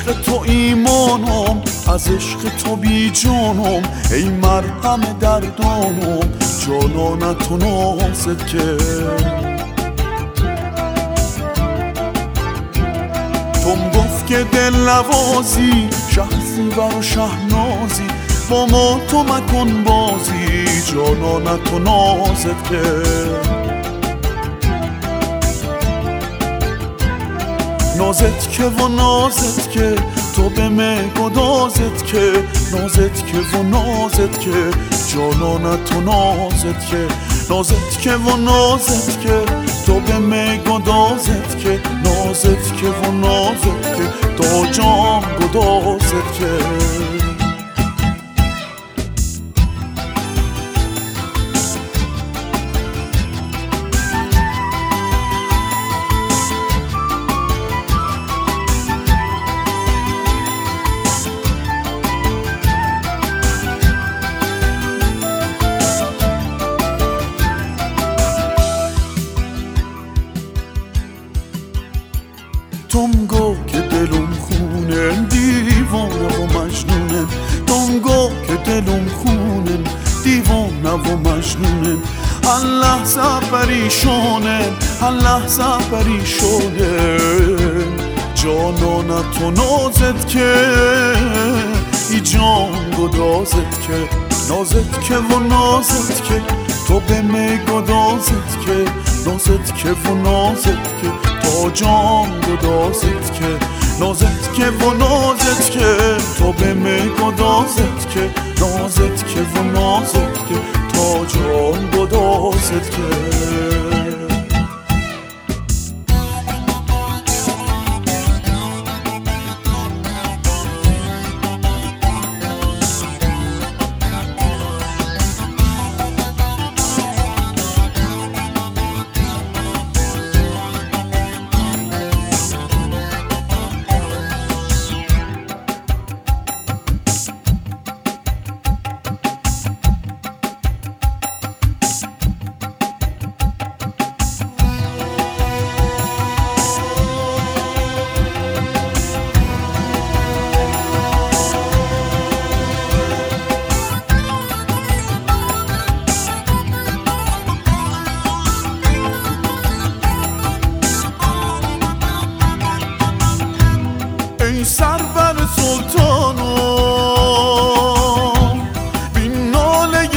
عشق تو ایمانم، از عشق تو بی جانم، ای مرهم دردانم، جانانت و نازت که توم گفت که دل نوازی، شهزیور و شهنازی، با ما تو مکن بازی، جانانت و نازت که نازت که و نازت که تو به من گدازت که نازت که و نازت که جانانت و نازت که نازت که و نازت که تو به من گدازت که نازت که و نازت که تا جام گدازت که توم گو که دلم خونم دیوانه و مجنونم توم گو که دلم خونم دیوانه و مجنونم هر لحظه پریشانم هر لحظه پریشانم جانانت و نازت که ای جان گدازت که نازت که و نازت که تو به من گدازت که نازت که و نازت که تا جان گدازت که نازت که و نازت که تو به من گدازت که نازت که و نازت که تا جان گدازت که ای سرور سلطانم بی ناله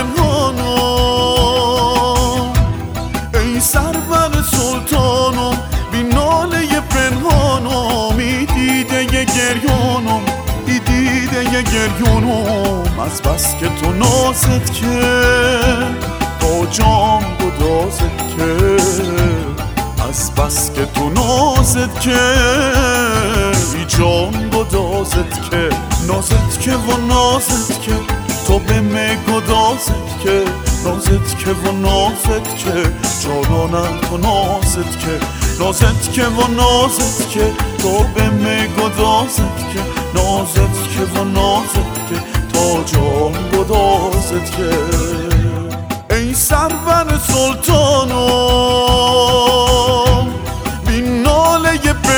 پنهانم ای سرور سلطانم بی ناله پنهانم ای دیده گریانم ای دیده گریانم از بس که تو نازت که تا جام گدازت که از بس که تو نازت که ای جان گدازت که نازت که و نازت که تو به من گدازت که نازت که و نازت که جانانت و نازت که نازت که و نازت که تو به من گدازت که نازت که و نازت که تا جان گدازت که ای سرور سلطانم بی ناله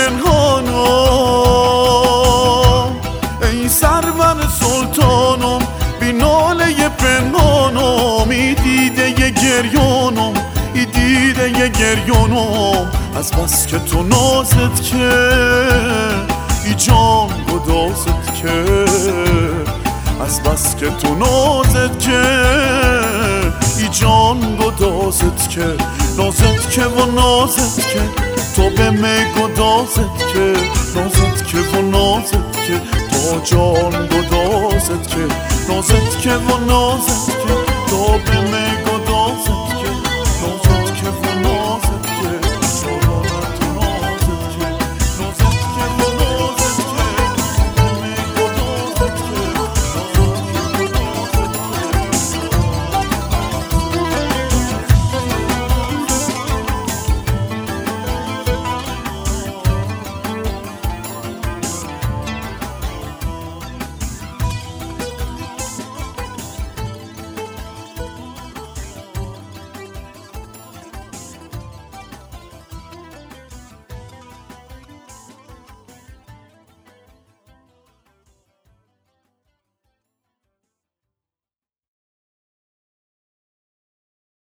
پنهانم ای سرور سلطانم بی ناله پنهانم ای دیده گریانم ای دیده گریانم از بس که تو نازت که ای جان گدازت که از بس که تو نازت که ای جان گدازت که نازت که و نازت که تو به من گدازت که نازت که و نازت که تا جان گدازت که نازت که و نازت که تو به من